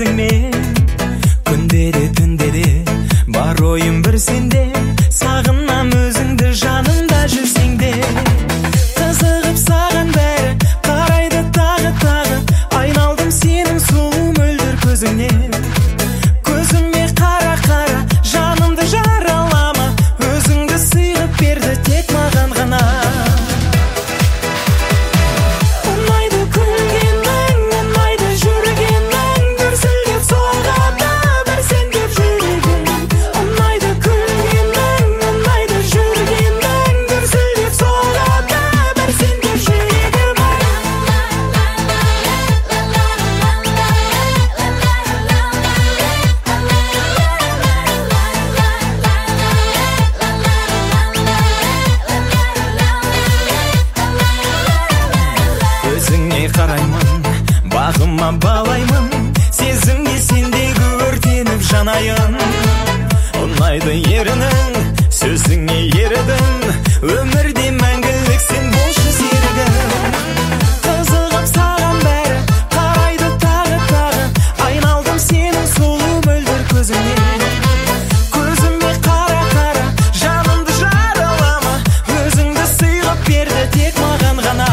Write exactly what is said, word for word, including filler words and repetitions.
өзіңмен. Күнде де түнде де бар ойым бір сенде. Сағынам өзіңді жанымда жүрсең де. Қызығып саған бәрі қарайды тағы тағы. Айналдым сенің сұлу мөлдір көзіңнен. Көзіме қара қара жанымды жаралама. Өзіңді сыйғып берді тек маған ғана. Қараймын, бағыма балаймын, сезімге сендегі өртеніп жанайын. Ұнайды ерінің, сөзіңе ерідің, өмірде мәңгілік сен болшы серігім. Қызығып саған бәрі қарайды тағы тағы. Айналдым сенің сұлу мөлдір көзіңнен. Көзіме қара қара жанымды жаралама. Өзіңді сыйғып берді тек маған ғана.